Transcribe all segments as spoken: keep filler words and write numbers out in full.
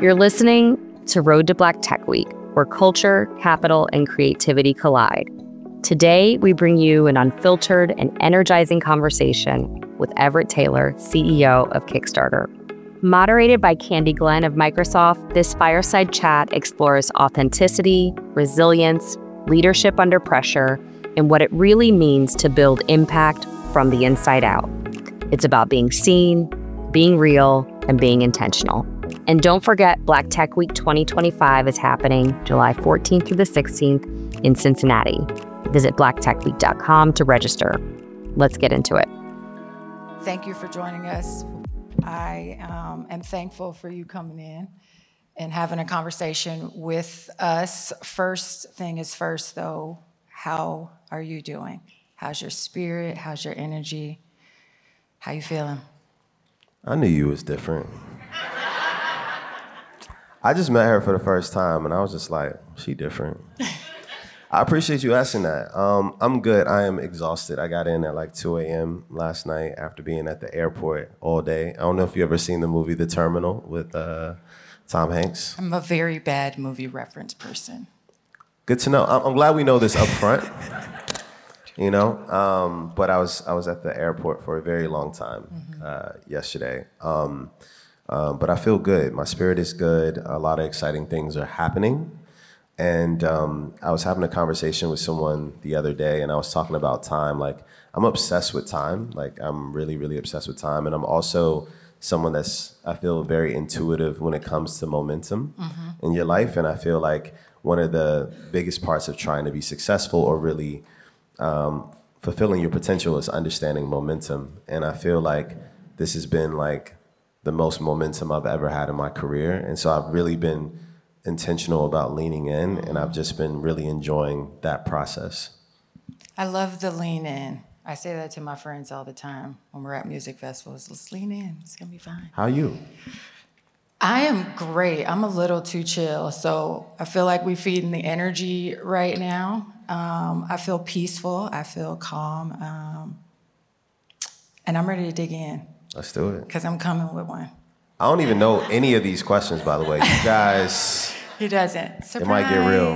You're listening to Road to Black Tech Week, where culture, capital, and creativity collide. Today, we bring you an unfiltered and energizing conversation with Everett Taylor, C E O of Kickstarter. Moderated by Candy Glenn of Microsoft, this fireside chat explores authenticity, resilience, leadership under pressure, and what it really means to build impact from the inside out. It's about being seen, being real, and being intentional. And don't forget, Black Tech Week twenty twenty-five is happening July fourteenth through the sixteenth in Cincinnati. Visit black tech week dot com to register. Let's get into it. Thank you for joining us. I um, am thankful for you coming in and having a conversation with us. First thing is first, though, how are you doing? How's your spirit? How's your energy? How you feeling? I knew you was different. I just met her for the first time, and I was just like, she different. I appreciate you asking that. Um, I'm good. I am exhausted. I got in at like two a.m. last night after being at the airport all day. I don't know if you ever seen the movie The Terminal with uh, Tom Hanks. I'm a very bad movie reference person. Good to know. I'm, I'm glad we know this up front. You know, um, but I was I was at the airport for a very long time mm-hmm. uh, yesterday. Um, um, but I feel good. My spirit is good. A lot of exciting things are happening. And um, I was having a conversation with someone the other day, and I was talking about time. Like, I'm obsessed with time. Like, I'm really, really obsessed with time. And I'm also someone that's, I feel, very intuitive when it comes to momentum mm-hmm. in your life. And I feel like one of the biggest parts of trying to be successful or really um, fulfilling your potential is understanding momentum. And I feel like this has been like the most momentum I've ever had in my career. And so I've really been intentional about leaning in, and I've just been really enjoying that process. I love the lean in. I say that to my friends all the time when we're at music festivals. Let's lean in. It's gonna be fine. How are you? I am great. I'm a little too chill, so I feel like we're feeding the energy right now. Um, I feel peaceful. I feel calm, um, and I'm ready to dig in. Let's do it. Because I'm coming with one. I don't even know any of these questions, by the way. You guys. He doesn't. Surprise. It might get real.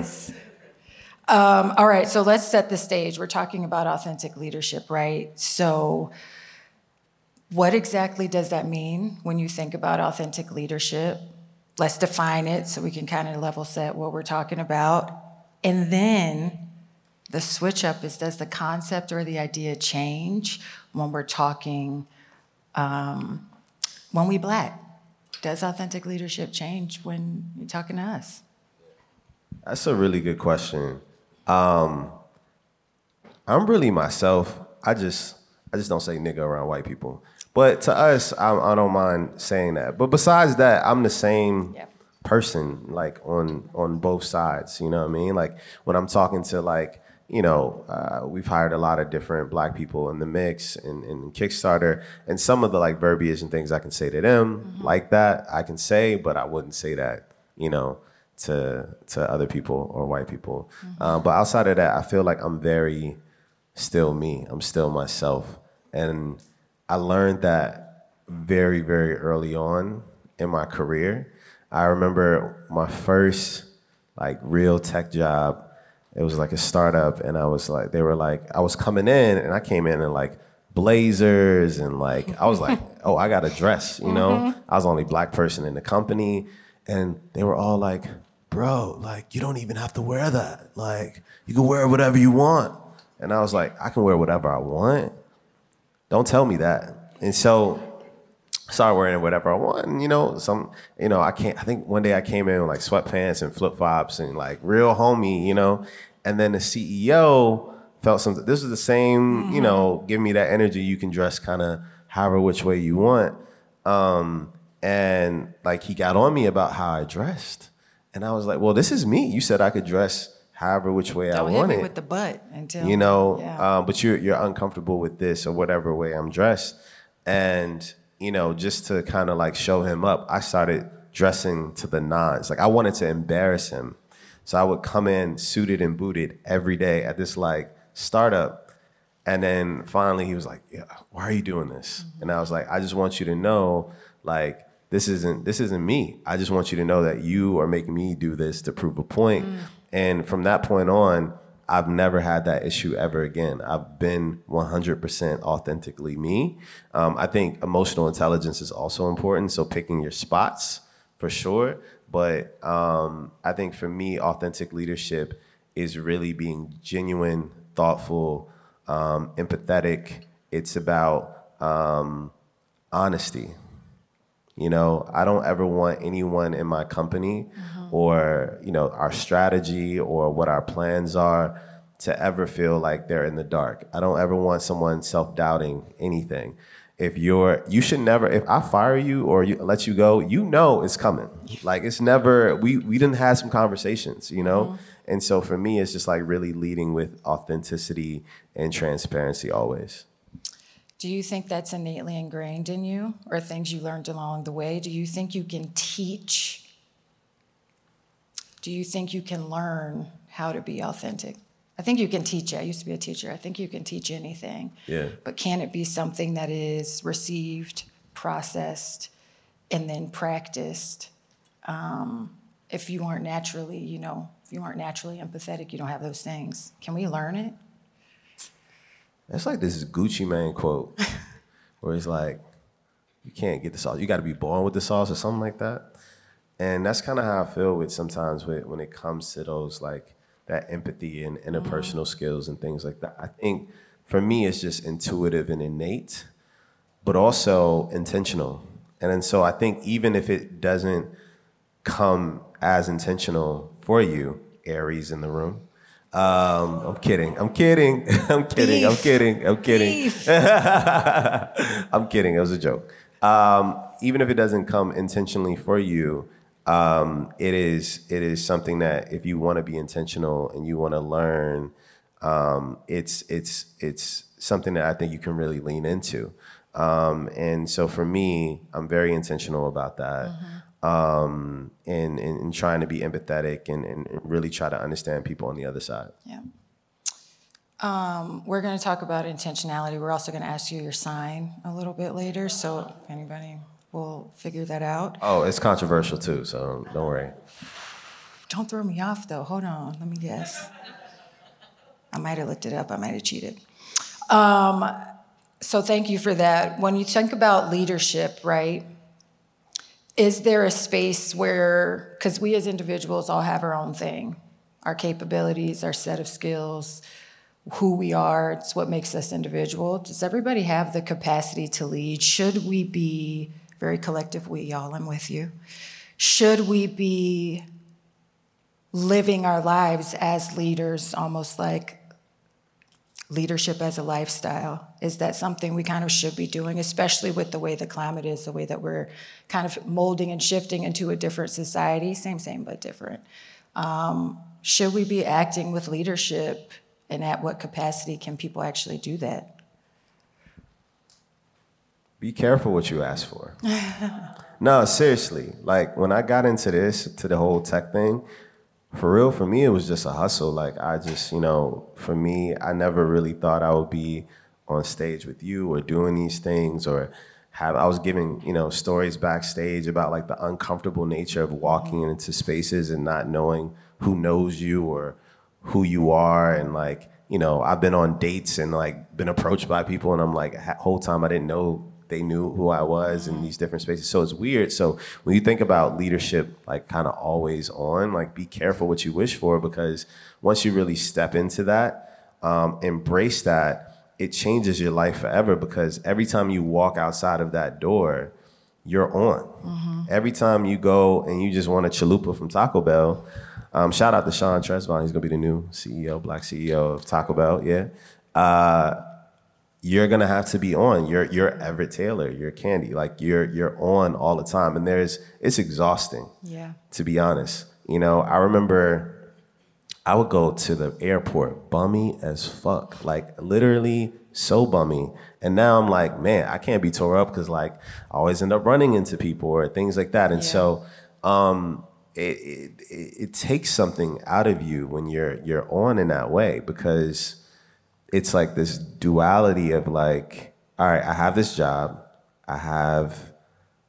Um, all right, so let's set the stage. We're talking about authentic leadership, right? So what exactly does that mean when you think about authentic leadership? Let's define it so we can kind of level set what we're talking about. And then the switch up is, does the concept or the idea change when we're talking, um, when we Black? Does authentic leadership change when you're talking to us? That's a really good question. Um, I'm really myself. I just I just don't say nigga around white people. But to us, I, I don't mind saying that. But besides that, I'm the same yep. person, like on on both sides. You know what I mean? Like when I'm talking to like, you know, uh, we've hired a lot of different Black people in the mix and in Kickstarter, and some of the like verbiage and things I can say to them mm-hmm. like that I can say, but I wouldn't say that, you know, to to other people or white people. Mm-hmm. Uh, but outside of that, I feel like I'm very still me. I'm still myself, and I learned that very, very early on in my career. I remember my first like real tech job. It was like a startup, and I was like, they were like, I was coming in, and I came in in like blazers, and like, I was like, oh, I got a dress, you know? Mm-hmm. I was the only Black person in the company, and they were all like, bro, like, you don't even have to wear that. Like, you can wear whatever you want. And I was like, I can wear whatever I want. Don't tell me that. And so I started wearing whatever I want, and you know, some, you know, I can't, I think one day I came in with like sweatpants and flip-flops and like real homie, you know, and then the C E O felt something, this is the same, mm-hmm. you know, give me that energy, you can dress kind of however which way you want. Um, and like he got on me about how I dressed. And I was like, well, this is me. You said I could dress however which way Don't I hit wanted. Me with the butt until, you know, yeah. um, but you're, you're uncomfortable with this or whatever way I'm dressed. And you know, just to kind of like show him up, I started dressing to the nines. Like I wanted to embarrass him. So I would come in suited and booted every day at this like startup. And then finally he was like, yeah, why are you doing this? Mm-hmm. And I was like, I just want you to know, like, this isn't this isn't me. I just want you to know that you are making me do this to prove a point. Mm. And from that point on, I've never had that issue ever again. I've been one hundred percent authentically me. Um, I think emotional intelligence is also important, so picking your spots for sure. But um, I think for me, authentic leadership is really being genuine, thoughtful, um, empathetic. It's about um, honesty. You know, I don't ever want anyone in my company mm-hmm. or, you know, our strategy or what our plans are to ever feel like they're in the dark. I don't ever want someone self-doubting anything. If you're, you should never, if I fire you or you, let you go, you know it's coming. Like it's never, we, we didn't have some conversations, you know? Mm-hmm. And so for me, it's just like really leading with authenticity and transparency always. Do you think that's innately ingrained in you or things you learned along the way? Do you think you can teach? Do you think you can learn how to be authentic? I think you can teach it. I used to be a teacher. I think you can teach anything. Yeah. But can it be something that is received, processed, and then practiced? Um, if you aren't naturally, you know, if you aren't naturally empathetic, you don't have those things. Can we learn it? It's like this Gucci Mane quote where it's like, you can't get the sauce. You got to be born with the sauce or something like that. And that's kind of how I feel with sometimes with, when it comes to those like that empathy and interpersonal mm-hmm. skills and things like that. I think for me, it's just intuitive and innate, but also intentional. And then so I think even if it doesn't come as intentional for you, Aries in the room, Um, I'm kidding. I'm kidding. I'm kidding. Beef. I'm kidding. I'm kidding. I'm kidding. It was a joke. Um, even if it doesn't come intentionally for you, um, it is it is something that if you want to be intentional and you want to learn, um, it's it's it's something that I think you can really lean into. Um, and so for me, I'm very intentional about that. Mm-hmm. Um, and, and, and trying to be empathetic and, and really try to understand people on the other side. Yeah. Um, we're going to talk about intentionality. We're also going to ask you your sign a little bit later, so if anybody will figure that out. Oh, it's controversial too, so don't worry. Don't throw me off, though. Hold on. Let me guess. I might have looked it up. I might have cheated. Um, so thank you for that. When you think about leadership, right, is there a space where, because we as individuals all have our own thing, our capabilities, our set of skills, who we are, it's what makes us individual. Does everybody have the capacity to lead? Should we be, very collective we, y'all, I'm with you. Should we be living our lives as leaders, almost like leadership as a lifestyle? Is that something we kind of should be doing, especially with the way the climate is, the way that we're kind of molding and shifting into a different society, same, same, but different. Um, should we be acting with leadership, and at what capacity can people actually do that? Be careful what you ask for. No, seriously, like when I got into this, to the whole tech thing, for real, for me, it was just a hustle. Like, I just, you know, for me, I never really thought I would be on stage with you or doing these things or have, I was giving, you know, stories backstage about like the uncomfortable nature of walking into spaces and not knowing who knows you or who you are. And like, you know, I've been on dates and like been approached by people and I'm like, whole time I didn't know they knew who I was in these different spaces. So it's weird. So when you think about leadership, like kind of always on, like be careful what you wish for, because once you really step into that, um, embrace that, it changes your life forever, because every time you walk outside of that door, you're on. Mm-hmm. Every time you go and you just want a chalupa from Taco Bell, um, shout out to Sean Tresvant. He's gonna be the new C E O, Black C E O of Taco Bell, yeah. Uh, you're gonna have to be on. You're you're Everett Taylor, you're Candy. Like you're you're on all the time. And there's it's exhausting. Yeah. To be honest. You know, I remember I would go to the airport bummy as fuck. Like literally so bummy. And now I'm like, man, I can't be tore up because like I always end up running into people or things like that. And yeah. so um it, it it takes something out of you when you're you're on in that way, because it's like this duality of like, all right, I have this job, I have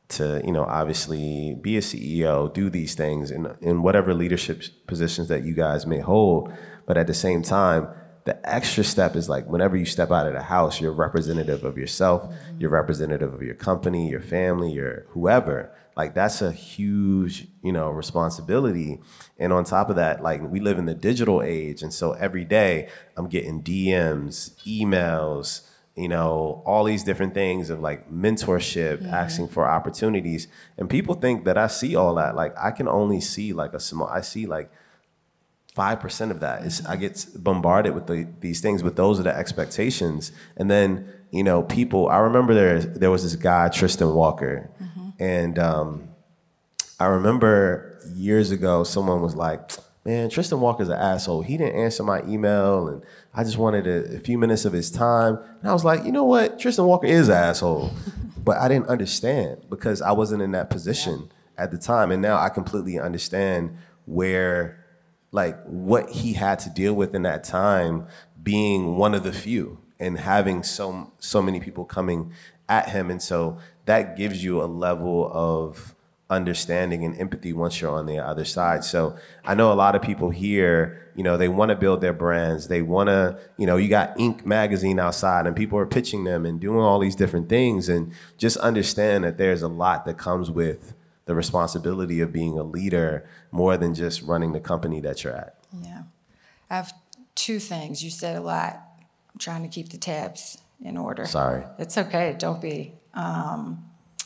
to, you know, obviously be a C E O, do these things in, in whatever leadership positions that you guys may hold. But at the same time, the extra step is like whenever you step out of the house, you're representative of yourself, mm-hmm. you're representative of your company, your family, your whoever. Like that's a huge, you know, responsibility. And on top of that, like we live in the digital age. And so every day I'm getting D Ms, emails, you know, all these different things of like mentorship, mm-hmm. asking for opportunities. And people think that I see all that. Like I can only see like a small, I see like five percent of that. It's, I get bombarded with the, these things, but those are the expectations. And then, you know, people, I remember there, there was this guy, Tristan Walker. Mm-hmm. And um, I remember years ago, someone was like, man, Tristan Walker's an asshole. He didn't answer my email and I just wanted a, a few minutes of his time. And I was like, you know what? Tristan Walker is an asshole. But I didn't understand because I wasn't in that position yeah. at the time. And now I completely understand where, like what he had to deal with in that time, being one of the few and having so so many people coming at him. And so that gives you a level of understanding and empathy once you're on the other side. So I know a lot of people here, you know, they want to build their brands. They want to, you know, you got Inc magazine outside and people are pitching them and doing all these different things. And just understand that there's a lot that comes with the responsibility of being a leader more than just running the company that you're at. Yeah. I have two things. You said a lot. I'm trying to keep the tabs in order. Sorry. It's okay. Don't be. Um,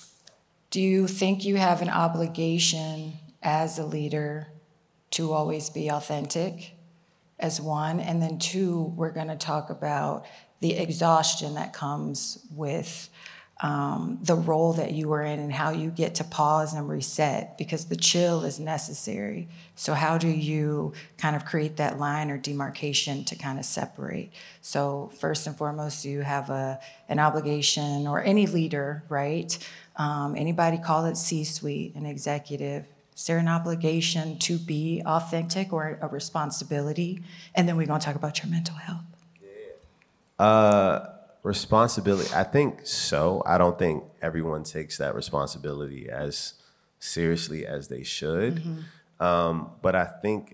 do you think you have an obligation as a leader to always be authentic as one? And then two, we're going to talk about the exhaustion that comes with Um, the role that you are in and how you get to pause and reset because the chill is necessary. So how do you kind of create that line or demarcation to kind of separate? So first and foremost, you have a an obligation, or any leader, right? Um, anybody call it C-suite, an executive. Is there an obligation to be authentic or a responsibility? And then we're going to talk about your mental health. Yeah. Uh. Responsibility, I think so. I don't think everyone takes that responsibility as seriously as they should. Mm-hmm. Um, but I think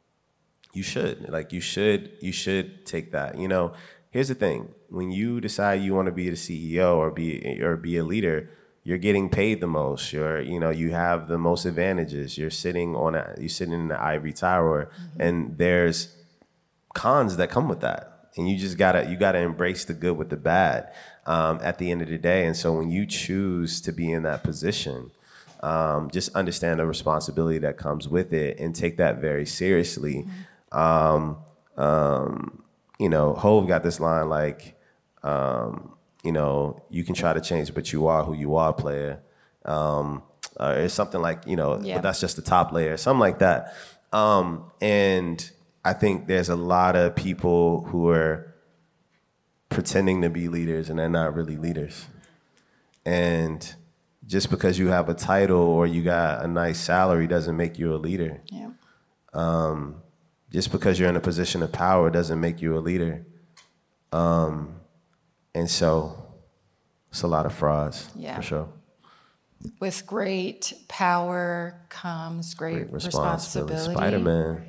you should. Like you should, you should take that. You know, here's the thing. When you decide you want to be the C E O or be or be a leader, you're getting paid the most. You're, you know, you have the most advantages. You're sitting on a, you're sitting in the ivory tower, mm-hmm. and there's cons that come with that. And you just gotta you gotta embrace the good with the bad um, at the end of the day. And so when you choose to be in that position, um, just understand the responsibility that comes with it and take that very seriously. Mm-hmm. Um, um, you know, Hov got this line like, um, you know, you can try to change, but you are who you are, player. Um, uh, it's something like, you know, yeah. but that's just the top layer, something like that. Um, and I think there's a lot of people who are pretending to be leaders and they're not really leaders. And just because you have a title or you got a nice salary doesn't make you a leader. Yeah. Um, just because you're in a position of power doesn't make you a leader. Um, and so it's a lot of frauds, yeah. for sure. With great power comes great, great responsibility. responsibility. Spider-Man.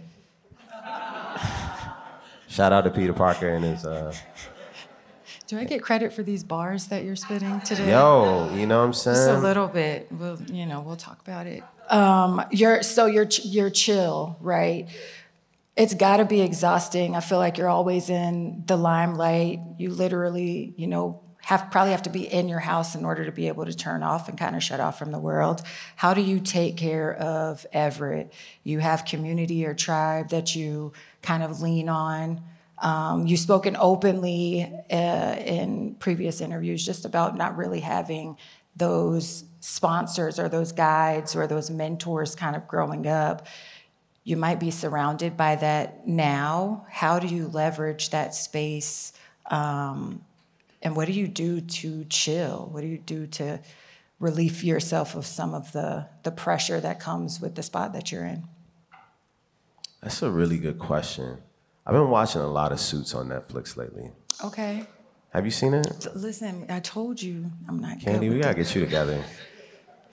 Shout out to Peter Parker and his... Uh, Do I get credit for these bars that you're spitting today? Yo, you know what I'm saying? Just a little bit. We'll, you know, we'll talk about it. Um, you're so you're you're chill, right? It's got to be exhausting. I feel like you're always in the limelight. You literally, you know, have probably have to be in your house in order to be able to turn off and kind of shut off from the world. How do you take care of Everett? You have community or tribe that you kind of lean on. Um, you've spoken openly uh, in previous interviews just about not really having those sponsors or those guides or those mentors kind of growing up. You might be surrounded by that now. How do you leverage that space? Um, and what do you do to chill? What do you do to relieve yourself of some of the, the pressure that comes with the spot that you're in? That's a really good question. I've been watching a lot of Suits on Netflix lately. Okay. Have you seen it? Listen, I told you I'm not Candy, good we with gotta it. get you together.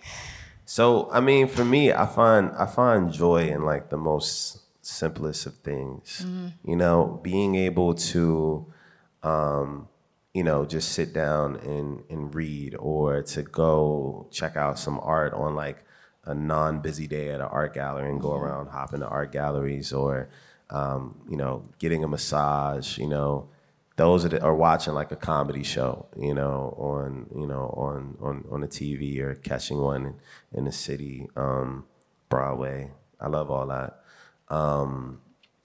So, I mean, for me, I find I find joy in like the most simplest of things. Mm. You know, being able to, um, you know, just sit down and, and read, or to go check out some art on like a non-busy day at an art gallery and go mm-hmm. around hopping to art galleries, or, um, you know, getting a massage, you know, those are the, or watching like a comedy show, you know, on, you know, on, on, on the T V, or catching one in, in the city, um, Broadway. I love all that. Um,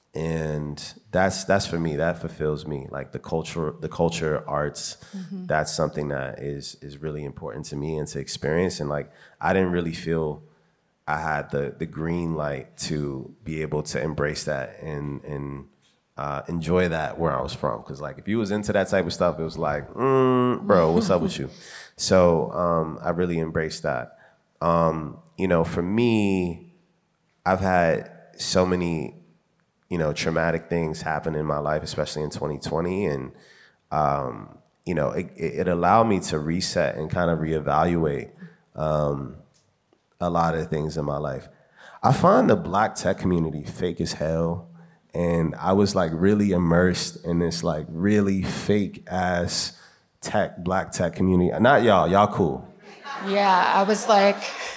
and that's, that's for me, that fulfills me. Like the culture, the culture, arts, mm-hmm. that's something that is, is really important to me and to experience. And like, I didn't really feel I had the, the green light to be able to embrace that and, and, Uh, enjoy that where I was from. Because like if you was into that type of stuff, it was like, mm, bro, what's up with you? So um, I really embraced that. Um, you know, for me, I've had so many, you know, traumatic things happen in my life, especially in twenty twenty. And, um, you know, it, it allowed me to reset and kind of reevaluate um, a lot of things in my life. I find the Black tech community fake as hell. And I was like really immersed in this like really fake ass tech, Black tech community. Not y'all, y'all cool. Yeah, I was like.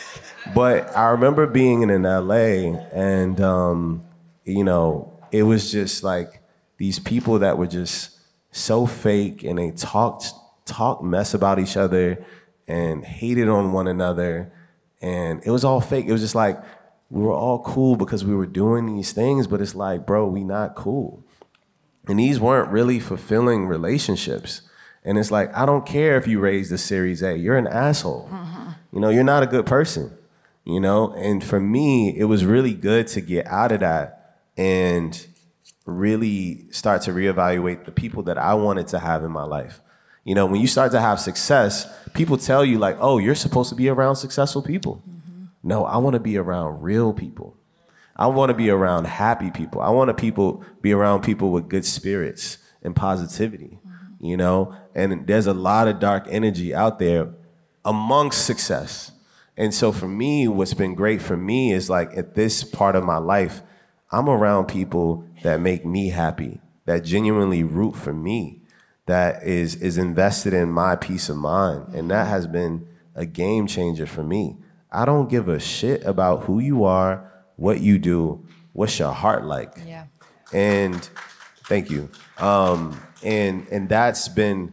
But I remember being in L A and, um, you know, it was just like these people that were just so fake, and they talked, talked mess about each other and hated on one another. And it was all fake. It was just like, we were all cool because we were doing these things, but it's like, bro, we not cool. And these weren't really fulfilling relationships. And it's like, I don't care if you raised a Series A, you're an asshole. Mm-hmm. You know, you're not a good person, you know? And for me, it was really good to get out of that and really start to reevaluate the people that I wanted to have in my life. You know, when you start to have success, people tell you like, oh, you're supposed to be around successful people. No, I want to be around real people. I want to be around happy people. I want to people be around people with good spirits and positivity, mm-hmm. you know? And there's a lot of dark energy out there amongst success. And so for me, what's been great for me is like at this part of my life, I'm around people that make me happy, that genuinely root for me, that is, is invested in my peace of mind. Mm-hmm. And that has been a game changer for me. I don't give a shit about who you are, what you do, what's your heart like. Yeah. And thank you. Um, and and that's been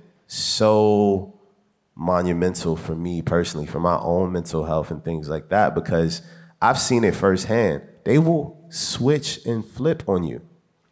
so monumental for me personally, for my own mental health and things like that, because I've seen it firsthand. They will switch and flip on you.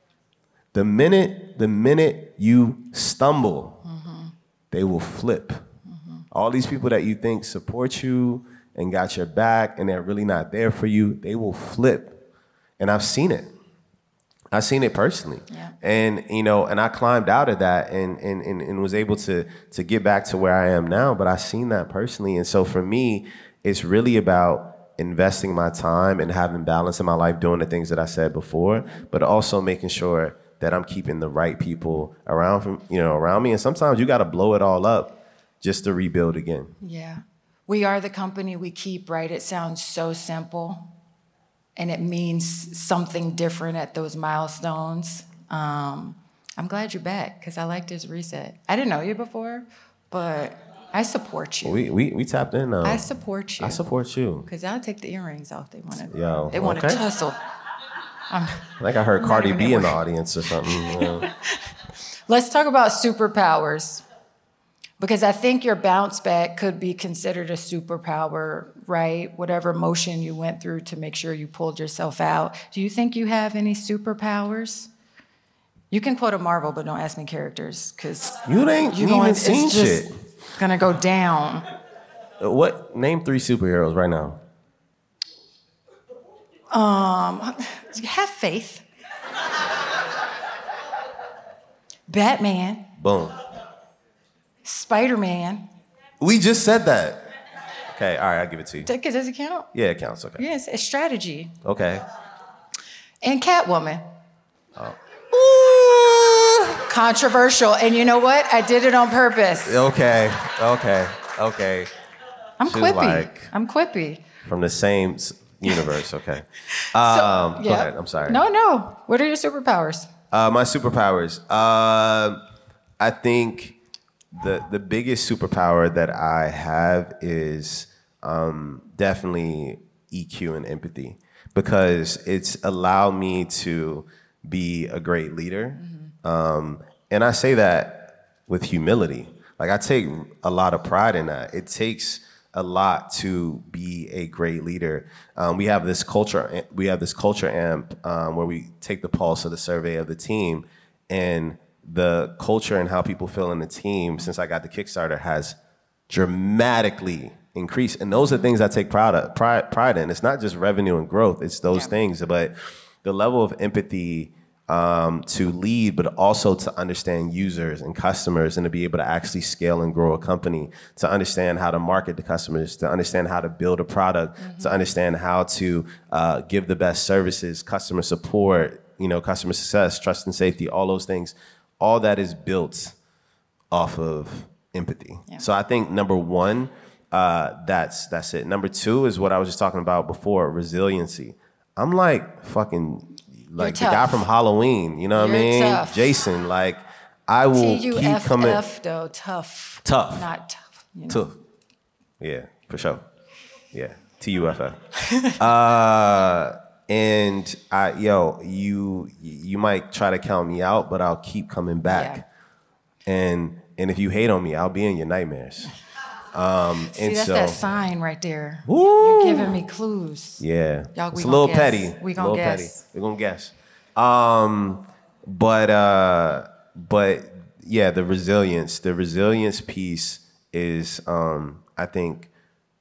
The minute, the minute you stumble, mm-hmm. they will flip. Mm-hmm. All these people that you think support you and got your back, and they're really not there for you, they will flip. And I've seen it. I've seen it personally. Yeah. And, you know, and I climbed out of that and, and, and, and was able to, to get back to where I am now, but I've seen that personally. And so for me, it's really about investing my time and having balance in my life, doing the things that I said before, but also making sure that I'm keeping the right people around from, you know, around me. And sometimes you got to blow it all up just to rebuild again. Yeah. We are the company we keep, right? It sounds so simple, and it means something different at those milestones. Um, I'm glad you're back, because I liked his reset. I didn't know you before, but I support you. We we, we tapped in now. I support you. I support you. Because I'll take the earrings off. They want to. Yo, They want to okay. tussle. I'm, I think I heard I'm Cardi B in the work. audience or something. Yeah. Let's talk about superpowers. Because I think your bounce back could be considered a superpower, right? Whatever emotion you went through to make sure you pulled yourself out. Do you think you have any superpowers? You can quote a Marvel, but don't ask me characters, because you ain't you even going, seen it's just shit. Gonna go down. What? Name three superheroes right now. Um, have faith. Batman. Boom. Spider-Man. We just said that. Okay, all right, I'll give it to you. Does it count? Yeah, it counts, okay. Yes, it's strategy. Okay. And Catwoman. Oh. Ooh, controversial. And you know what? I did it on purpose. Okay, okay, okay. I'm She was quippy. like- I'm quippy. from the same s- universe. Okay. So, Um, yeah. Go ahead. I'm sorry. No, no. What are your superpowers? Uh, my superpowers. Uh, I think the the biggest superpower that I have is um, definitely E Q and empathy, because it's allowed me to be a great leader. Um, and I say that with humility. Like, I take a lot of pride in that. It takes a lot to be a great leader. Um, we have this culture. We have this culture amp um, where we take the pulse of the survey of the team, and the culture and how people feel in the team since I got the Kickstarter has dramatically increased. And those are things I take pride of, pride, pride in. It's not just revenue and growth. It's those Yeah. things, but the level of empathy um, to lead, but also to understand users and customers and to be able to actually scale and grow a company, to understand how to market to customers, to understand how to build a product, mm-hmm. to understand how to uh, give the best services, customer support, you know, customer success, trust and safety, all those things. All that is built off of empathy. Yeah. So I think number one, uh, that's that's it. Number two is what I was just talking about before, resiliency. I'm like fucking like the guy from Halloween, you know what I mean? Tough. Jason, like I will keep coming. T U F F though, tough. Tough. Not tough. You know? Tough. Yeah, for sure. Yeah, T U F F. uh, and I, yo, you you might try to count me out, but I'll keep coming back. Yeah. And and if you hate on me, I'll be in your nightmares. Um, See, and that's so, that sign right there. Woo! You're giving me clues. Yeah, Y'all, we it's a little guess. petty. We gonna guess. Petty. We gonna guess. Um, but uh, but yeah, the resilience, the resilience piece is, um, I think,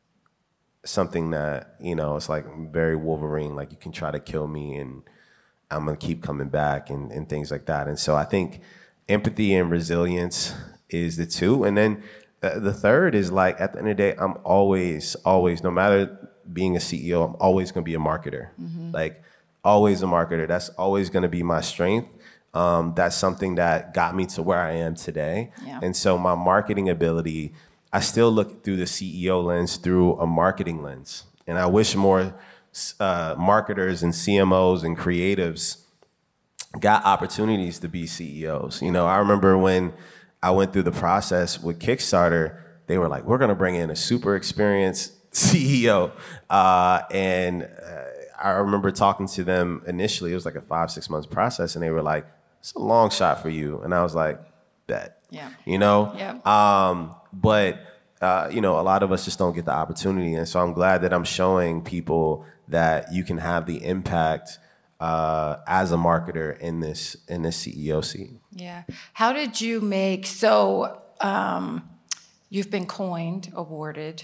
something that, you know, it's like very Wolverine. Like, you can try to kill me, and I'm gonna keep coming back, and, and things like that. And so I think empathy and resilience is the two, and then uh, the third is, like, at the end of the day, I'm always, always, no matter being a C E O, I'm always gonna be a marketer. Mm-hmm. Like, always a marketer. That's always gonna be my strength. Um, that's something that got me to where I am today. Yeah. And so my marketing ability, I still look through the C E O lens, through a marketing lens. And I wish more uh, marketers and C M Os and creatives got opportunities to be C E Os. You know, I remember when I went through the process with Kickstarter, they were like, we're going to bring in a super experienced C E O. Uh, and uh, I remember talking to them initially. It was like a five, six months process. And they were like, it's a long shot for you. And I was like, bet. Yeah. You know? Yeah. Um, but, uh, you know, a lot of us just don't get the opportunity. And so I'm glad that I'm showing people that you can have the impact uh, as a marketer in this in this C E O seat. Yeah. How did you make, so um, you've been coined, awarded,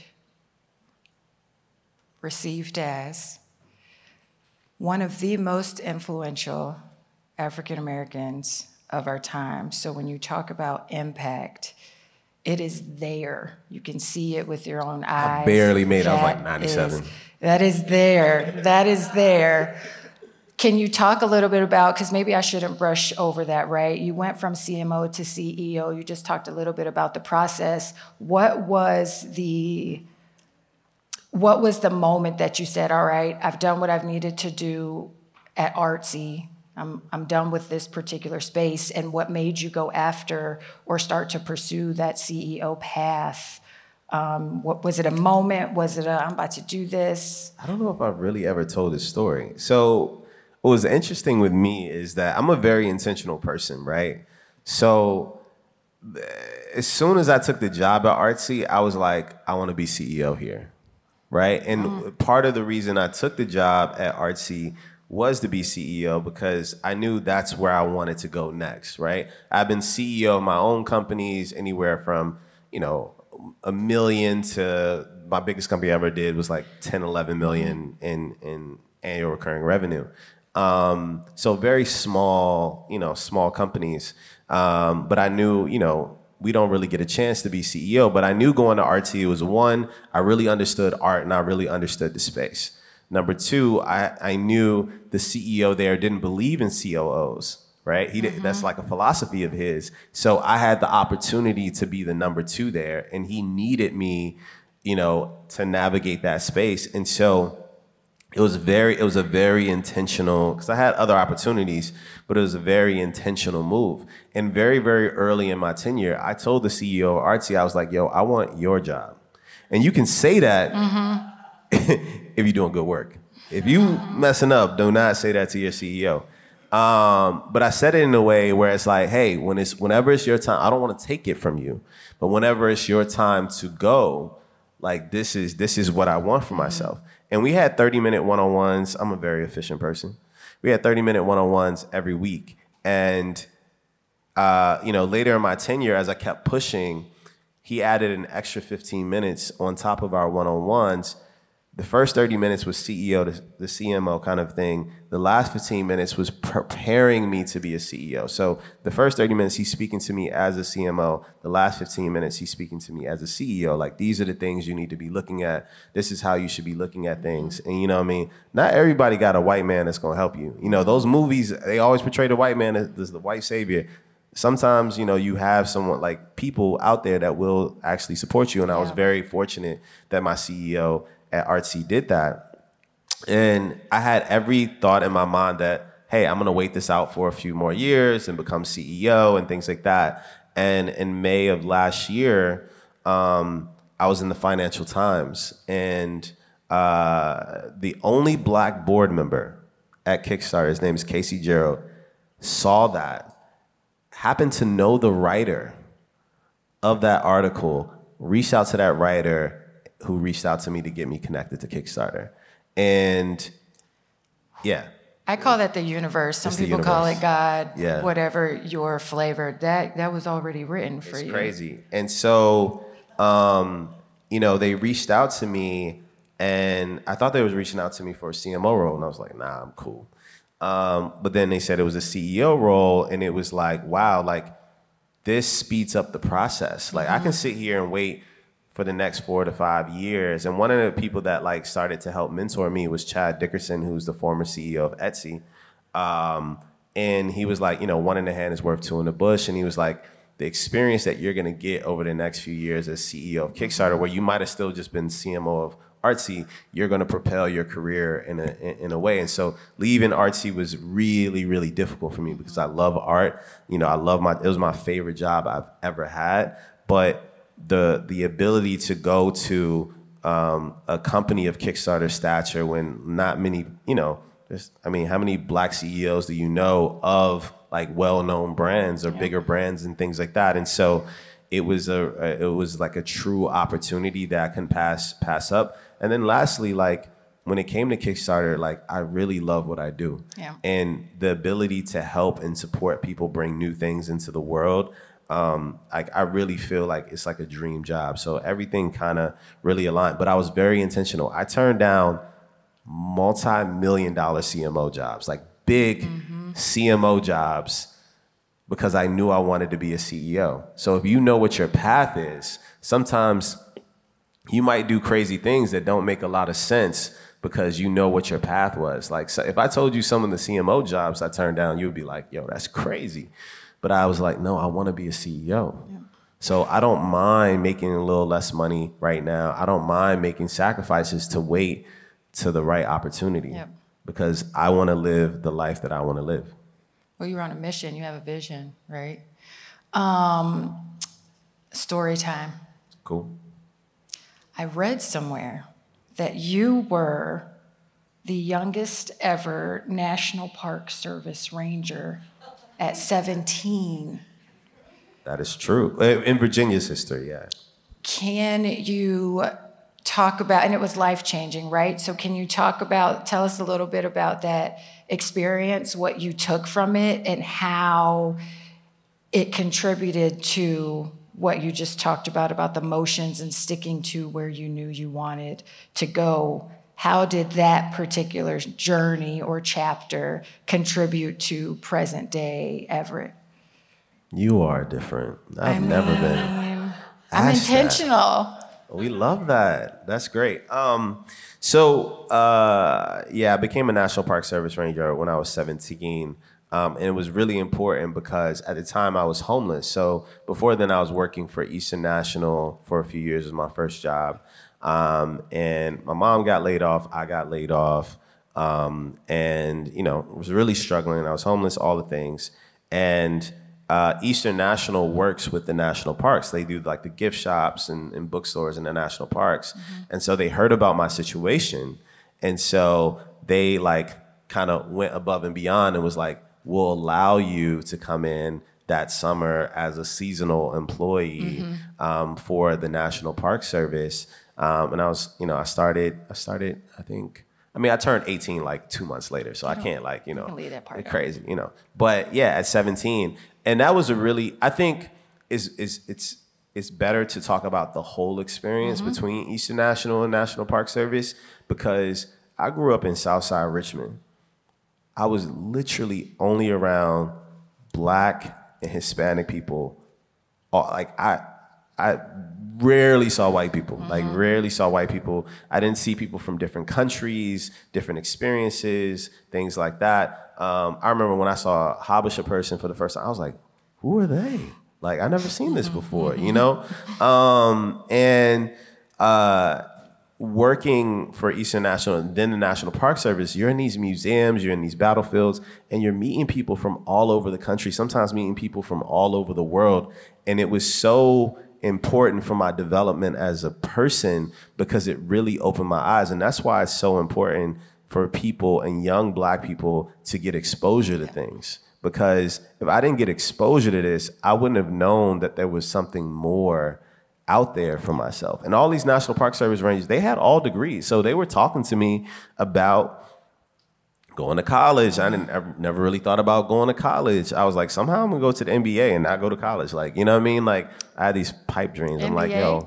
received as one of the most influential African Americans of our time. So when you talk about impact, it is there. You can see it with your own eyes. I barely made it. I was like That ninety-seven. Is, that is there. That is there. Can you talk a little bit about, because maybe I shouldn't brush over that, right? You went from C M O to C E O. You just talked a little bit about the process. What was the, what was the moment that you said, all right, I've done what I've needed to do at Artsy. I'm, I'm done with this particular space. And what made you go after or start to pursue that C E O path? Um, what, was it a moment? Was it a, I'm about to do this? I don't know if I've really ever told this story. So what was interesting with me is that I'm a very intentional person, right? So as soon as I took the job at Artsy, I was like, I want to be C E O here, right? And mm. part of the reason I took the job at Artsy was to be C E O because I knew that's where I wanted to go next, right? I've been C E O of my own companies, anywhere from, you know, a million to my biggest company I ever did was like ten, eleven million in, in annual recurring revenue. Um, so very small, you know, small companies. Um, but I knew, you know, we don't really get a chance to be C E O, but I knew going to Artsy was one, I really understood art and I really understood the space. Number two, I, I knew the C E O there didn't believe in C O Os, right? He mm-hmm. That's like a philosophy of his. So I had the opportunity to be the number two there, and he needed me you know, to navigate that space. And so it was very, it was a very intentional, because I had other opportunities, but it was a very intentional move. And very, very early in my tenure, I told the C E O of Artsy, I was like, yo, I want your job. And you can say that mm-hmm. if you're doing good work. If you messing up, do not say that to your C E O. Um, but I said it in a way where it's like, hey, when it's whenever it's your time, I don't want to take it from you, but whenever it's your time to go, like this is this is what I want for myself. And we had thirty minute one-on-ones. I'm a very efficient person. We had thirty minute one-on-ones every week. And uh, you know, later in my tenure, as I kept pushing, he added an extra fifteen minutes on top of our one-on-ones. The first thirty minutes was C E O, the, the C M O kind of thing. The last fifteen minutes was preparing me to be a C E O. So the first thirty minutes, he's speaking to me as a C M O. The last fifteen minutes, he's speaking to me as a C E O. Like, these are the things you need to be looking at. This is how you should be looking at things. And you know what I mean? Not everybody got a white man that's going to help you. You know, those movies, they always portray the white man as, as the white savior. Sometimes, you know, you have someone like people out there that will actually support you. And I was very fortunate that my C E O at Artsy did that. And I had every thought in my mind that, hey, I'm gonna wait this out for a few more years and become C E O and things like that. And in May of last year, um, I was in the Financial Times, and uh, the only black board member at Kickstarter, his name is Casey Gerald, saw that, happened to know the writer of that article, reached out to that writer, who reached out to me to get me connected to Kickstarter. And yeah. I call that the universe. Some It's the people universe. call it God, Yeah. whatever your flavor. That that was already written for It's you. crazy. And so, um, you know, they reached out to me, and I thought they was reaching out to me for a C M O role, and I was like, nah, I'm cool. Um, but then they said it was a C E O role, and it was like, wow, like, this speeds up the process. Like, mm-hmm. I can sit here and wait for the next four to five years. And one of the people that like started to help mentor me was Chad Dickerson, who's the former C E O of Etsy. Um, and he was like, you know, one in the hand is worth two in the bush. And he was like, the experience that you're gonna get over the next few years as C E O of Kickstarter, where you might have still just been C M O of Artsy, you're gonna propel your career in a in a way. And so leaving Artsy was really, really difficult for me because I love art. You know, I love my, it was my favorite job I've ever had. But the the ability to go to um, a company of Kickstarter stature when not many, you know, there's, I mean, how many black C E Os do you know of like well-known brands or yeah. bigger brands and things like that? And so it was a it was like a true opportunity that I couldn't pass pass up. And then lastly, like when it came to Kickstarter, like I really love what I do. Yeah. And the ability to help and support people bring new things into the world. Um, I, I really feel like it's like a dream job. So everything kind of really aligned, but I was very intentional. I turned down multi-million dollar C M O jobs, like big mm-hmm. C M O jobs, because I knew I wanted to be a C E O. So if you know what your path is, sometimes you might do crazy things that don't make a lot of sense because you know what your path was. Like, so if I told you some of the C M O jobs I turned down, you would be like, yo, that's crazy. But I was like, no, I want to be a C E O. Yeah. So I don't mind making a little less money right now. I don't mind making sacrifices to wait to the right opportunity yeah. because I want to live the life that I want to live. Well, you're on a mission. You have a vision, right? Um, story time. Cool. I read somewhere that you were the youngest ever National Park Service Ranger at seventeen. That is true. In Virginia's history, yeah. Can you talk about, and it was life-changing, right? So can you talk about, tell us a little bit about that experience, what you took from it, and how it contributed to what you just talked about, about the motions and sticking to where you knew you wanted to go. How did that particular journey or chapter contribute to present day Everett? You are different. I've I mean, never been. I'm intentional. That. We love that. That's great. Um, so, uh, yeah, I became a National Park Service Ranger when I was seventeen. Um, and it was really important because at the time I was homeless. So before then I was working for Eastern National for a few years. It was my first job. Um, and my mom got laid off. I got laid off. Um, and, you know, was really struggling. I was homeless, all the things. And uh, Eastern National works with the national parks. They do like the gift shops and, and bookstores in the national parks. Mm-hmm. And so they heard about my situation. And so they like kind of went above and beyond and was like, we'll allow you to come in that summer as a seasonal employee mm-hmm. um, for the National Park Service. Um, and I was, you know, I started, I started, I think, I mean, I turned eighteen like two months later, so I can't like, you know, you leave that part crazy, out. you know. But yeah, at seventeen, and that was a really, I think, is is it's it's better to talk about the whole experience mm-hmm. between Eastern National and National Park Service, because I grew up in Southside Richmond. I was literally only around Black and Hispanic people. Like I, I rarely saw white people. Mm-hmm. Like rarely saw white people. I didn't see people from different countries, different experiences, things like that. Um, I remember when I saw a Habesha person for the first time, I was like, "Who are they? Like I never seen this before," you know. Um, and uh, working for Eastern National and then the National Park Service, you're in these museums, you're in these battlefields, and you're meeting people from all over the country. Sometimes meeting people from all over the world, and it was so important for my development as a person because it really opened my eyes. And that's why it's so important for people and young Black people to get exposure to things. Because if I didn't get exposure to this, I wouldn't have known that there was something more out there for myself. And all these National Park Service rangers, they had all degrees. So they were talking to me about going to college. I didn't ever, never really thought about going to college. I was like, somehow I'm gonna go to the N B A and not go to college. Like, you know what I mean? Like, I had these pipe dreams. N B A? I'm like, yo,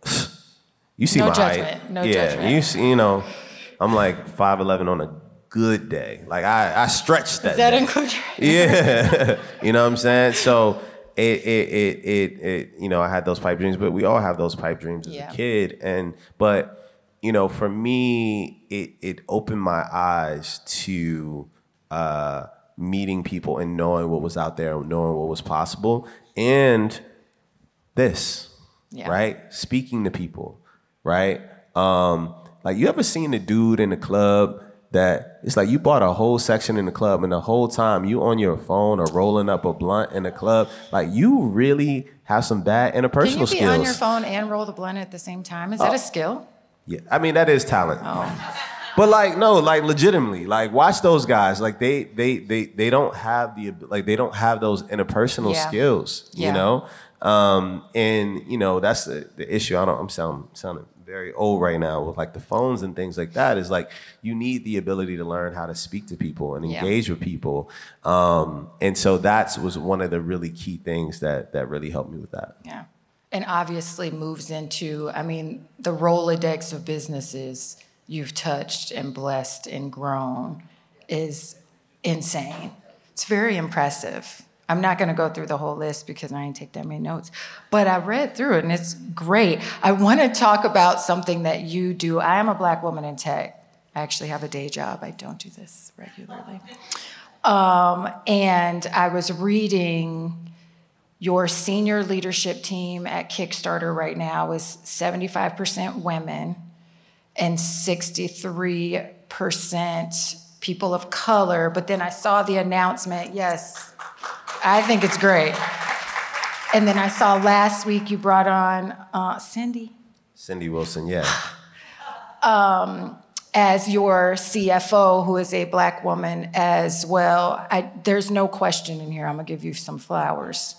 you see no my judgment. height. No yeah, judgment. you see, you know, I'm like five eleven on a good day. Like, I, I stretched that Does that day. include your Yeah, you know what I'm saying? So it, it, it, it, it, you know, I had those pipe dreams, but we all have those pipe dreams as yeah. a kid. And, but, you know, for me, it, it opened my eyes to uh, meeting people and knowing what was out there, knowing what was possible. And this, yeah. right? Speaking to people, right? Um, like, you ever seen a dude in the club that it's like you bought a whole section in the club and the whole time you on your phone or rolling up a blunt in the club, like you really have some bad interpersonal skills. Can you be on your phone and roll the blunt at the same time? Is oh. that a skill? Yeah, I mean, that is talent. Oh. But like, no, like legitimately, like watch those guys. Like they, they, they, they don't have the, like they don't have those interpersonal yeah. skills, you yeah. know? Um, and you know, that's the, the issue. I don't, I'm sounding, sounding very old right now with like the phones and things like that, is like, you need the ability to learn how to speak to people and engage yeah. with people. Um, and so that was one of the really key things that, that really helped me with that. Yeah. And obviously moves into, I mean, the Rolodex of businesses you've touched and blessed and grown is insane. It's very impressive. I'm not going to go through the whole list because I didn't take that many notes, but I read through it and it's great. I want to talk about something that you do. I am a Black woman in tech. I actually have a day job. I don't do this regularly. Um, and I was reading your senior leadership team at Kickstarter right now is seventy-five percent women and sixty-three percent people of color. But then I saw the announcement, yes, I think it's great. And then I saw last week you brought on uh, Cindy. Cindy Wilson, yeah. um, as your C F O, who is a Black woman as well. I, there's no question in here. I'm gonna give you some flowers.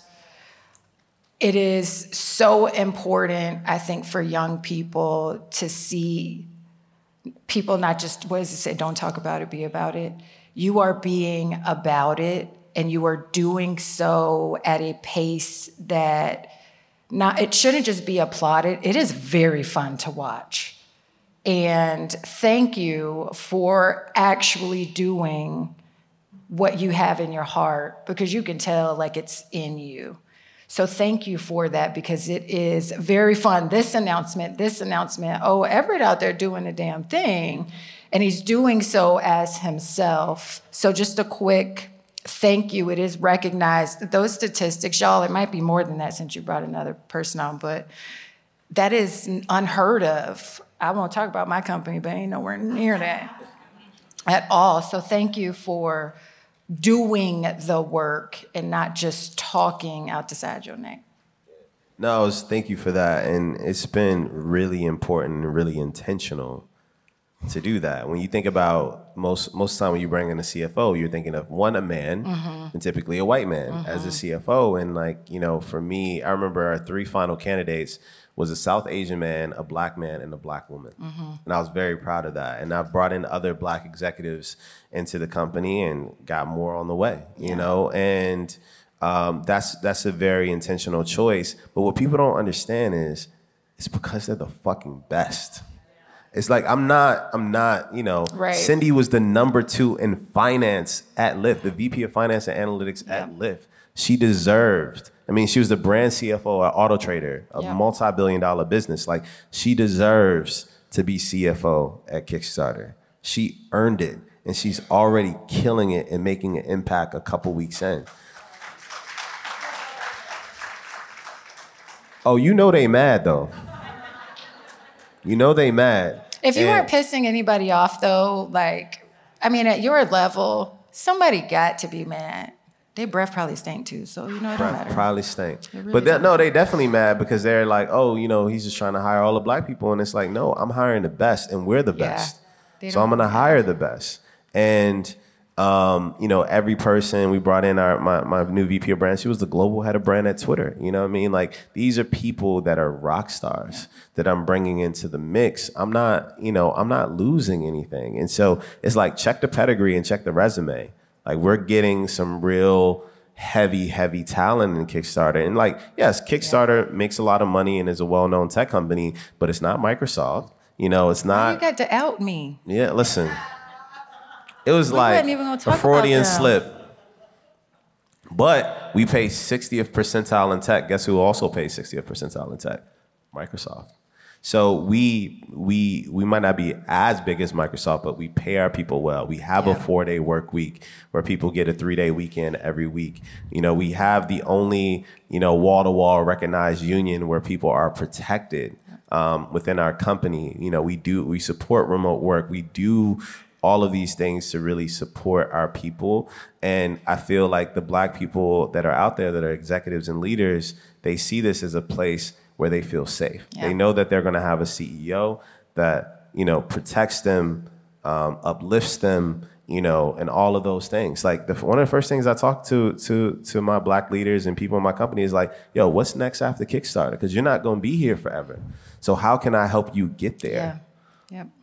It is so important, I think, for young people to see people not just, what does it say, don't talk about it, be about it. You are being about it, and you are doing so at a pace that not, it shouldn't just be applauded. It is very fun to watch. And thank you for actually doing what you have in your heart, because you can tell like it's in you. So thank you for that, because it is very fun. This announcement, this announcement, oh, Everett out there doing a damn thing, and he's doing so as himself. So just a quick thank you. It is recognized. Those statistics, y'all, it might be more than that since you brought another person on, but that is unheard of I won't talk about my company, but ain't nowhere near that at all. So thank you for doing the work and not just talking out the side of your neck. No, was, thank you for that. And it's been really important and really intentional to do that. When you think about most most of the time when you bring in a C F O, you're thinking of one, a man, mm-hmm. and typically a white man mm-hmm. as a C F O. And like, you know, for me, I remember our three final candidates was a South Asian man, a black man, and a black woman. Mm-hmm. And I was very proud of that. And I brought in other black executives into the company and got more on the way, you yeah. know? And um, that's that's a very intentional choice. But what people don't understand is it's because they're the fucking best. It's like, I'm not, I'm not, you know, right. Cindy was the number two in finance at Lyft, the V P of Finance and Analytics yeah. at Lyft. She deserved, I mean, she was the brand C F O at AutoTrader, a yeah. multi-billion dollar business. Like, she deserves to be C F O at Kickstarter. She earned it, and she's already killing it and making an impact a couple weeks in. Oh, you know they mad, though. You know they mad. If you and, weren't pissing anybody off, though, like, I mean, at your level, somebody got to be mad. Their breath probably stank too, so you know it don't matter. Probably stink. Really but that, no, they definitely mad because they're like, oh, you know, he's just trying to hire all the black people, and it's like, no, I'm hiring the best, and we're the yeah, best. So I'm gonna hire the best, and um, you know, every person we brought in our my my new V P of brand, she was the global head of brand at Twitter. You know what I mean? Like, these are people that are rock stars that I'm bringing into the mix. I'm not, you know, I'm not losing anything, and so it's like, check the pedigree and check the resume. Like, we're getting some real heavy, heavy talent in Kickstarter. And like, yes, Kickstarter yeah. makes a lot of money and is a well-known tech company, but it's not Microsoft. You know, it's not. You got to out me. Yeah, listen. It was we like even gonna talk a Freudian about slip. But we pay sixtieth percentile in tech. Guess who also pays sixtieth percentile in tech? Microsoft. So we we we might not be as big as Microsoft, but we pay our people well. We have yeah. a four-day work week where people get a three-day weekend every week. You know, we have the only, you know, wall-to-wall recognized union where people are protected um, within our company. You know, we do we support remote work. We do all of these things to really support our people. And I feel like the black people that are out there that are executives and leaders, they see this as a place where they feel safe. Yeah. They know that they're going to have a C E O that, you know, protects them, um, uplifts them, you know, and all of those things. Like, the, one of the first things I talk to to to my black leaders and people in my company is like, yo, what's next after Kickstarter? Because you're not going to be here forever. So how can I help you get there? Yeah. Yep.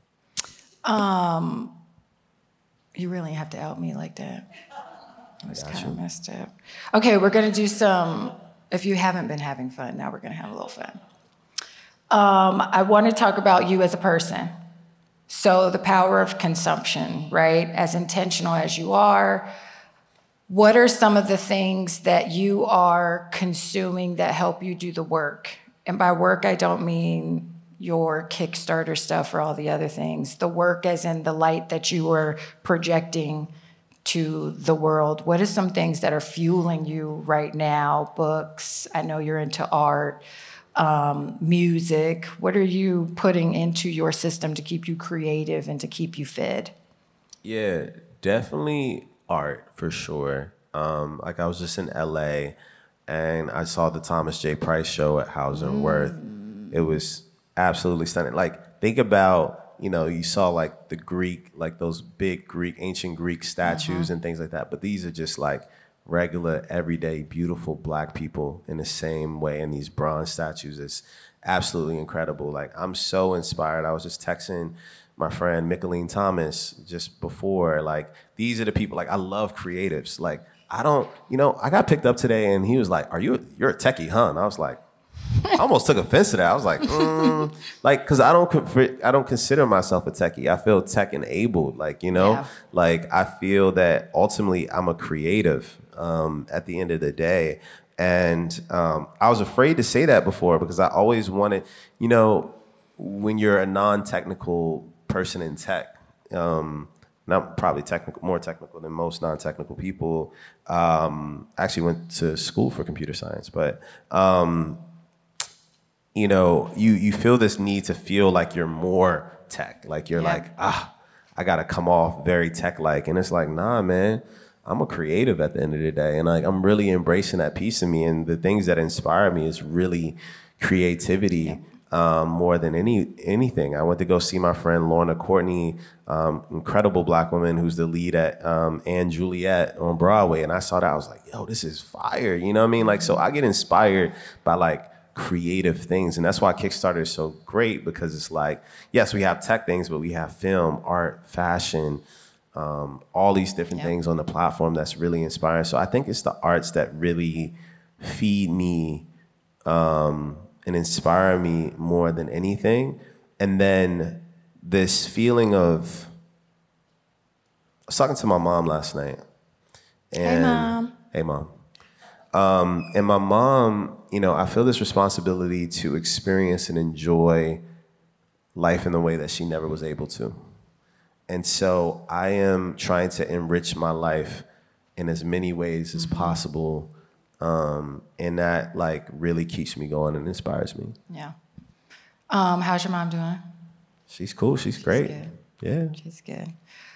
Um, you really have to out me like that. It was kind of messed up. Okay, we're going to do some. If you haven't been having fun, now we're going to have a little fun. Um, I want to talk about you as a person. So the power of consumption, right? As intentional as you are, what are some of the things that you are consuming that help you do the work? And by work, I don't mean your Kickstarter stuff or all the other things. The work as in the light that you were projecting to the world. What are some things that are fueling you right now? Books, I know you're into art, um, music. What are you putting into your system to keep you creative and to keep you fed? Yeah, definitely art for sure. Um, like, I was just in L A and I saw the Thomas J. Price show at Hauser and Wirth. Mm. It was absolutely stunning. Like, think about, you know, you saw like the Greek, like those big Greek, ancient Greek statues uh-huh. and things like that. But these are just like regular, everyday, beautiful black people in the same way. And these bronze statues is absolutely incredible. Like, I'm so inspired. I was just texting my friend Micheline Thomas just before. Like, these are the people, like, I love creatives. Like, I don't, you know, I got picked up today and he was like, are you, you're a techie, huh? And I was like, I almost took offense to that. I was like, mm. like, because I don't, I don't consider myself a techie. I feel tech enabled, like, you know, yeah. like, I feel that ultimately I'm a creative um, at the end of the day. And um, I was afraid to say that before because I always wanted, you know, when you're a non-technical person in tech, um, not probably technical, more technical than most non-technical people. Um, I actually went to school for computer science, but um, you know, you you feel this need to feel like you're more tech, like you're Yeah. like, ah, I gotta come off very tech-like, and it's like, nah, man, I'm a creative at the end of the day, and like I'm really embracing that piece of me, and the things that inspire me is really creativity. Um, more than any anything. I went to go see my friend Lorna Courtney, um, incredible black woman who's the lead at um, Anne Juliet on Broadway. And I saw that, I was like, yo, this is fire. You know what I mean? Like, so I get inspired by like creative things. And that's why Kickstarter is so great, because it's like, yes, we have tech things, but we have film, art, fashion, um, all these different Yep. things on the platform that's really inspiring. So I think it's the arts that really feed me um, and inspire me more than anything. And then this feeling of, I was talking to my mom last night. And, Hey, Mom. Hey, Mom. Um, and my mom, you know, I feel this responsibility to experience and enjoy life in the way that she never was able to. And so I am trying to enrich my life in as many ways as possible. Um, and that like really keeps me going and inspires me. Yeah. Um, how's your mom doing? She's cool. She's, great. good. Yeah. She's good.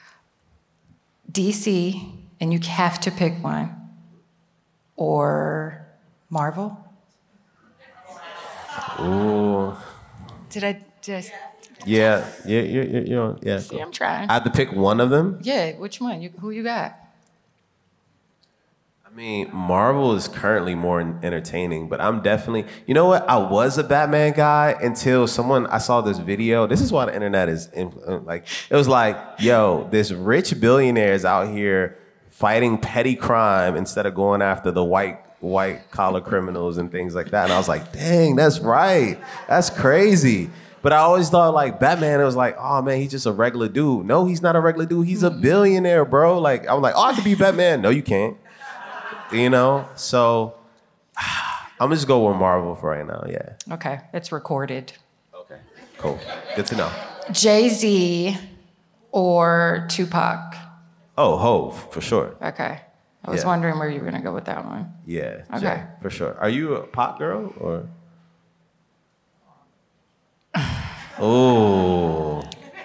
D C, and you have to pick one, or Marvel? Ooh. Did I just Yeah. Yeah. Yeah. Yeah. Yeah. yeah. see? I'm trying. I have to pick one of them. Yeah, which one? You, who you got? I mean, Marvel is currently more entertaining, but I'm definitely, you know what? I was a Batman guy until someone, I saw this video. This is why the internet is in, like, it was like, yo, this rich billionaire is out here fighting petty crime instead of going after the white, white collar criminals and things like that. And I was like, dang, that's right. That's crazy. But I always thought like Batman, it was like, oh man, he's just a regular dude. No, he's not a regular dude. He's a billionaire, bro. Like, I'm like, oh, I could be Batman. No, you can't. You know, so I'm just go with Marvel for right now. Yeah. Okay, it's recorded. Okay. Cool. Good to know. Jay-Z or Tupac? Oh, Hove for sure. Okay. I was Yeah. wondering where you were going to go with that one. Yeah. Okay. Jay, for sure. Are you a pop girl or? Oh.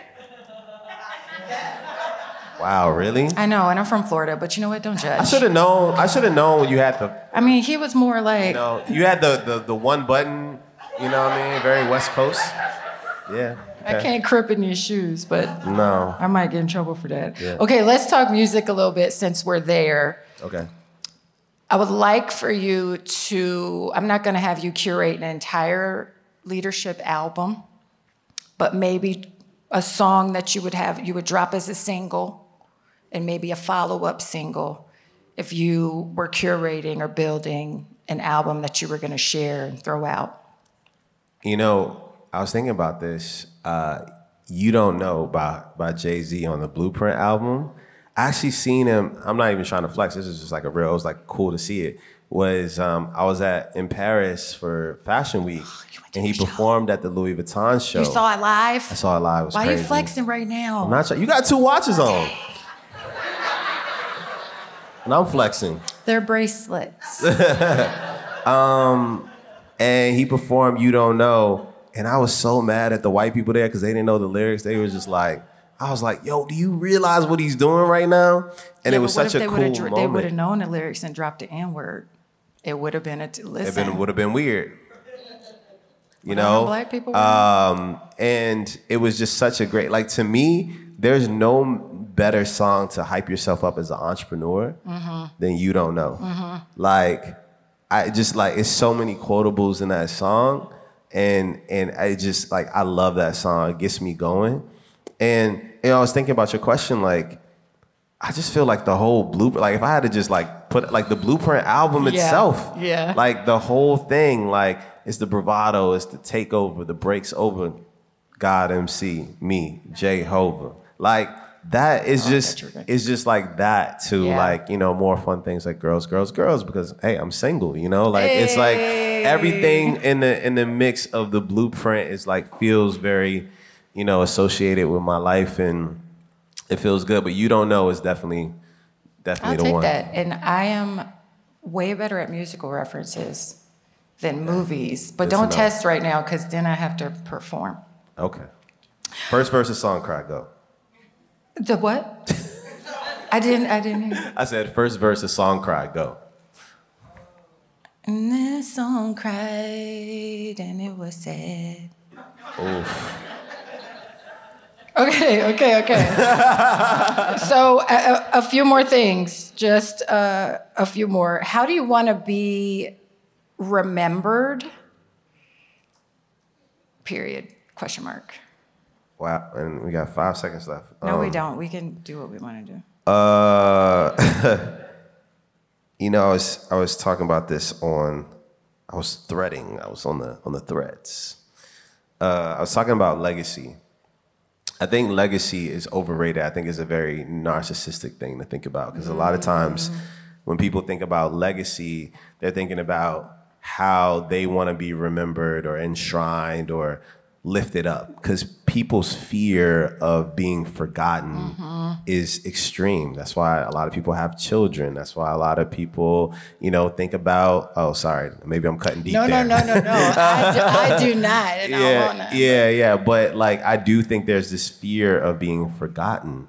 Wow, really? I know, and I'm from Florida, but you know what? Don't judge. I should have known. I should have known you had the, I mean, he was more like, you know, you had the, the the one button. You know what I mean? Very West Coast. Yeah. I okay. can't crip in your shoes, but No. I might get in trouble for that. Yeah. Okay, let's talk music a little bit since we're there. Okay. I would like for you to, I'm not going to have you curate an entire leadership album, but maybe a song that you would have, you would drop as a single, and maybe a follow-up single if you were curating or building an album that you were going to share and throw out. You know, I was thinking about this. Uh, you Don't Know by, by Jay-Z on the Blueprint album. I actually seen him, I'm not even trying to flex, this is just like a real, it was like cool to see it. Was um, I was at in Paris for Fashion Week, and he performed at the Louis Vuitton show. You saw it live? I saw it live. It was Why crazy. are you flexing right now? I'm not sure. You got two watches on. And I'm flexing. They're bracelets. um, and he performed You Don't Know. And I was so mad at the white people there because they didn't know the lyrics. They were just like, I was like, yo, do you realize what he's doing right now? And Yeah, it was but what such if a they cool would've dr- They would have moment. known the lyrics and dropped the N-word. It would have been a, t- It listen. been, would have been weird. You Would all know? black people um, and it was just such a great, like to me, there's no better song to hype yourself up as an entrepreneur Mm-hmm. than You Don't Know. Mm-hmm. Like, I just like, it's so many quotables in that song. And and I just like, I love that song. It gets me going. And you know, I was thinking about your question, like, I just feel like the whole blueprint, like if I had to just like put like the Blueprint album Yeah, itself, yeah. like the whole thing, like it's the bravado, it's the takeover, the breaks over, God M C, me, Jehovah. Like that is Oh, just, that's right. it's just like that to Yeah. like, you know, more fun things like girls, girls, girls, because hey, I'm single, you know, like it's like everything in the in the mix of the Blueprint is like feels very, you know, associated with my life and it feels good. But You Don't Know is definitely, definitely I'll the take one. that. And I am way better at musical references than movies. But Good to don't know. test right now, because then I have to perform. Okay. First verse of Song Cry, go. The what? I didn't, I didn't hear. I said first verse of Song Cry, go. And this song cried and it was sad. Oof. Okay, okay, okay. So a, a, a few more things, just uh, a few more. How do you want to be remembered? Period, question mark. Wow, and we got five seconds left. No, we Um, don't. We can do what we want to do. Uh, you know, I was I was talking about this on, I was threading. I was on the on the threads. Uh, I was talking about legacy. I think legacy is overrated. I think it's a very narcissistic thing to think about, because a lot of times when people think about legacy, they're thinking about how they want to be remembered or enshrined or lifted up, because people's fear of being forgotten mm-hmm. is extreme. That's why a lot of people have children. That's why a lot of people, you know, think about, oh, sorry, maybe I'm cutting deep no, there. No, no, no, no, I do, I do not, and yeah, I want to. Yeah, yeah, but like, I do think there's this fear of being forgotten.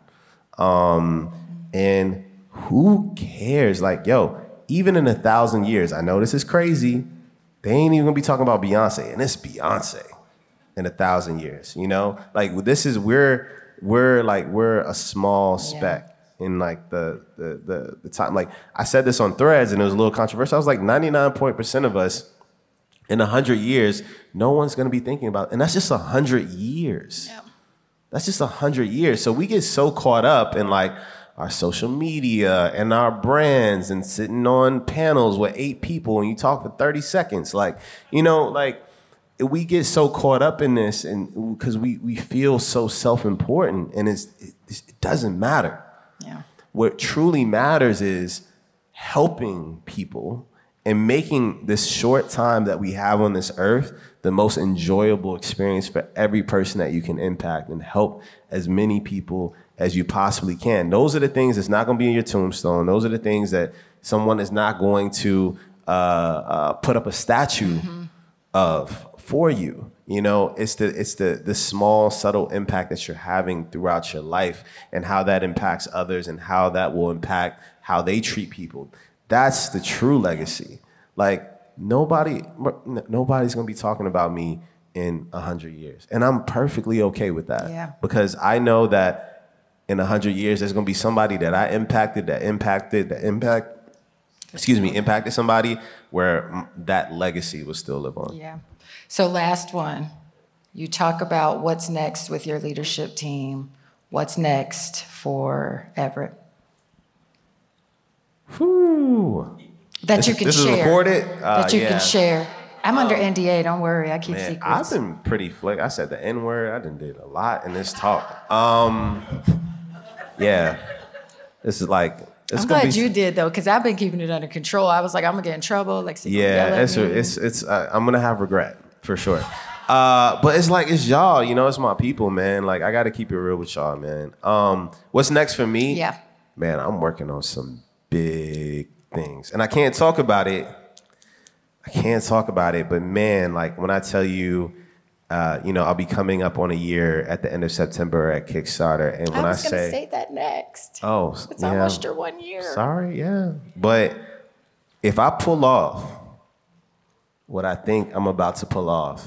Um, and who cares? Like, yo, even in a thousand years, I know this is crazy, they ain't even gonna be talking about Beyonce, and it's Beyonce. In a thousand years, you know, like this is we're we're like we're a small speck yeah. in like the, the the the time. Like I said this on Threads, and it was a little controversial. I was like ninety-nine point percent of us in a hundred years, no one's gonna be thinking about, and that's just a hundred years. Yeah. That's just a hundred years. So we get so caught up in like our social media and our brands and sitting on panels with eight people and you talk for thirty seconds, like you know, like. We get so caught up in this, and because we, we feel so self-important, and it's, it, it doesn't matter. Yeah. What truly matters is helping people and making this short time that we have on this earth the most enjoyable experience for every person that you can impact, and help as many people as you possibly can. Those are the things that's not going to be in your tombstone. Those are the things that someone is not going to uh, uh, put up a statue mm-hmm. of. For you, you know, it's the it's the the small subtle impact that you're having throughout your life, and how that impacts others, and how that will impact how they treat people. That's the true legacy. Like nobody, nobody's gonna be talking about me in a hundred years, and I'm perfectly okay with that. Yeah. Because I know that in a hundred years, there's gonna be somebody that I impacted, that impacted, that impact. Excuse me, impacted somebody where that legacy will still live on. Yeah. So last one, you talk about what's next with your leadership team. What's next for Everett? Whew. That this, you can this share. This is recorded? Uh, that you yeah. can share. I'm under um, N D A, don't worry, I keep man, secrets. I've been pretty flick. I said the N-word, I done did a lot in this talk. Um, yeah, this is like, It's I'm glad be, you did though, because I've been keeping it under control. I was like, I'm gonna get in trouble. Like, yeah, it's it's it's. Uh, I'm gonna have regret for sure. Uh, but it's like it's y'all, you know, it's my people, man. Like I got to keep it real with y'all, man. Um, what's next for me? Yeah, man, I'm working on some big things, and I can't talk about it. I can't talk about it, but man, like when I tell you. Uh, you know, I'll be coming up on a year at the end of September at Kickstarter, and when I, was I say, say that next. Oh, it's yeah, almost your one year. Sorry, yeah, but if I pull off what I think I'm about to pull off,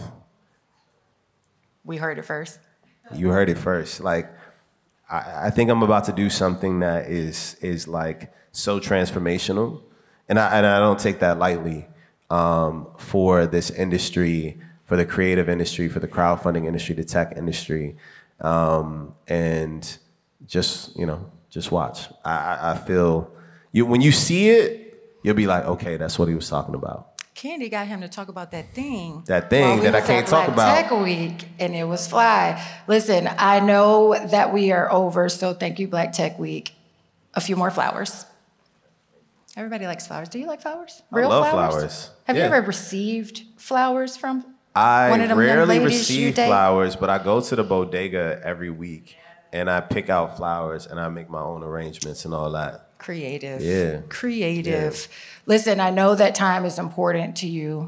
we heard it first. You heard it first. Like, I, I think I'm about to do something that is is like so transformational, and I and I don't take that lightly um, for this industry. For the creative industry, for the crowdfunding industry, the tech industry, um, and just you know, just watch. I, I feel you when you see it, you'll be like, okay, that's what he was talking about. Candy got him to talk about that thing. That thing that I can't talk about. Tech Week, and it was fly. Listen, I know that we are over, so thank you, Black Tech Week. A few more flowers. Everybody likes flowers. Do you like flowers? Real I love flowers. flowers. Have yeah. you ever received flowers from? I One of them rarely ladies receive flowers, but I go to the bodega every week and I pick out flowers and I make my own arrangements and all that. Creative. Yeah. Creative. Yeah. Listen, I know that time is important to you.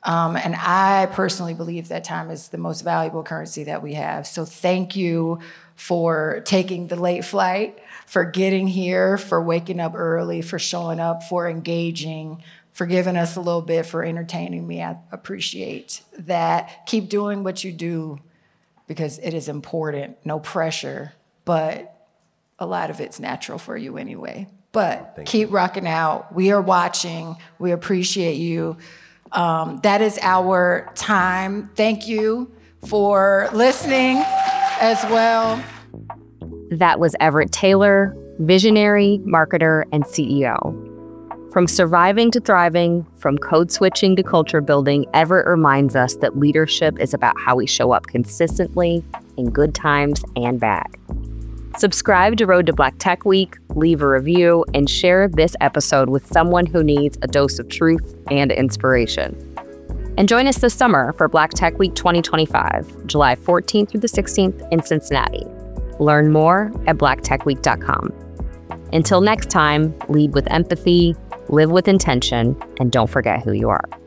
Um, and I personally believe that time is the most valuable currency that we have. So thank you for taking the late flight, for getting here, for waking up early, for showing up, for engaging, for giving us a little bit, for entertaining me. I appreciate that. Keep doing what you do because it is important. No pressure, but a lot of it's natural for you anyway. But Thank keep you. rocking out. We are watching. We appreciate you. Um, that is our time. Thank you for listening as well. That was Everett Taylor, visionary, marketer, and C E O. From surviving to thriving, from code switching to culture building, Everett reminds us that leadership is about how we show up consistently in good times and bad. Subscribe to Road to Black Tech Week, leave a review, and share this episode with someone who needs a dose of truth and inspiration. And join us this summer for Black Tech Week twenty twenty-five, July fourteenth through the sixteenth in Cincinnati. Learn more at black tech week dot com. Until next time, lead with empathy, live with intention, and don't forget who you are.